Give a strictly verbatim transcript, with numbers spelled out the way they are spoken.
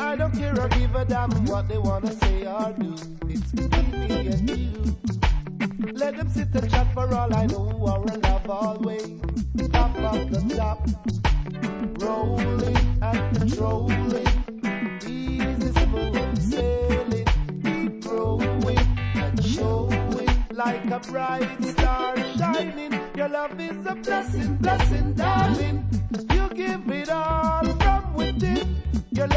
I don't care or give a damn what they wanna say or do. It's between me and you. Let them sit and chat for all I know. Our love always top of the top, rolling and controlling, easy smooth sailing, keep growing and showing like a bright star shining. Your love is a blessing, blessing, darling. You give it all from within.